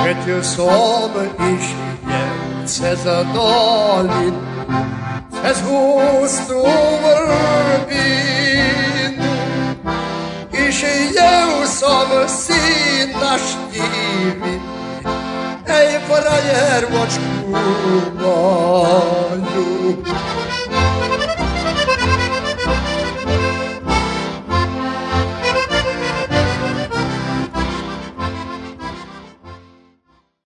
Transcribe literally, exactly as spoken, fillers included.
Keď som išiel cez dolin, cez hustú vrpinu, išiel som si naštívit, ej frajer, vočku moju.